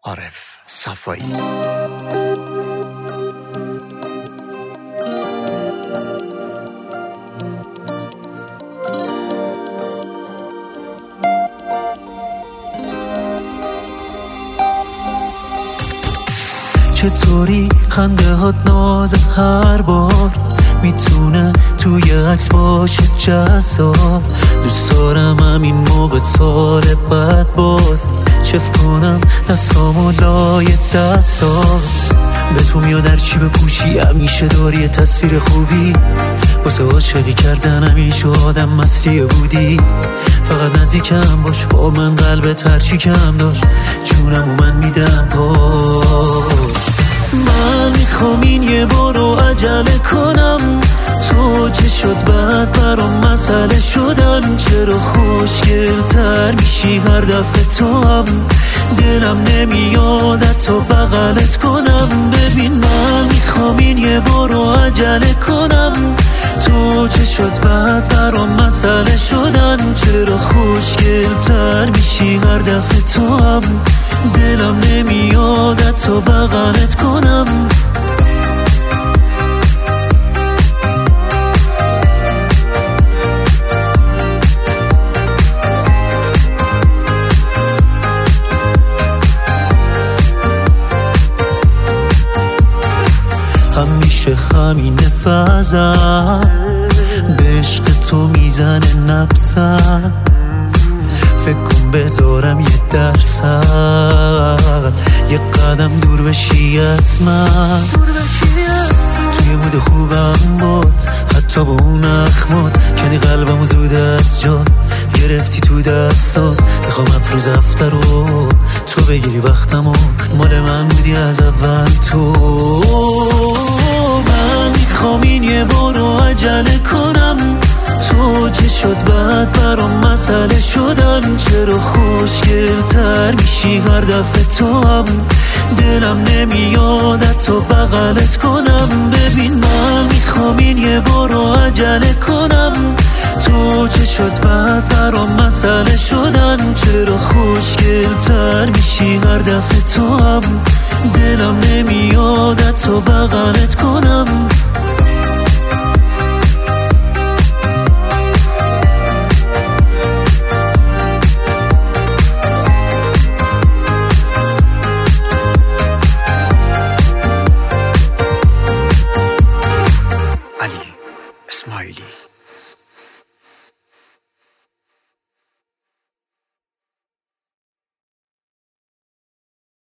عارف صفایی. چطوری خنده هات ناز هر بار میتونه توی عکس باشه جذاب. دوست دارم همین موقع سال بعد باز چف کنم دستامو لای دستا. به تو میاد در چی بپوشی همیشه داری تصویر خوبی. واسه عاشقی کردن همیشه آدم مسلیه بودی. فقط نزدیکم باش با من قلبت هرچی کم داشت جونم و من میدم باز. من میخوام این یه بارو عجله کنم. تو چه شد بعد برام مسئله شدن. چرا خوشگل تر میشی هر دفعه تو هم دلم نمیاد تو بغلت کنم. ببین من میخوام این یه بارو عجله کنم. تو چه شد بعد برام مسئله شدن. چرا خوشگل تر میشی هر دفعه تو هم دلم نمیاد تو بغلت کنم. همیشه همین فضا به عشق تو میزنه نبضم. فکر کن بذارم یه درصد یه قدم دور بشی از من. توی مود خوبم بود حتی با اون اخمات کنی قلبمو زود از جا گرفتی تو دستات. میخوام افروز افتر رو تو بگیری وقتمو مال من بودی از اول تو. من میخوام این یه بارو عجله کنم. تو چه شد بعد برام مسئله شدن. چرا خوشگل تر میشی هر دفعه تو هم دلم نمیاد تو بغلت کنم. ببین من میخوام این یه بارو عجله کنم. تو چه شد بعد برام مسئله شدن. چرا خوشگل تر میشی هر دفعه تو هم دلم نمیاد تو بغلت کنم.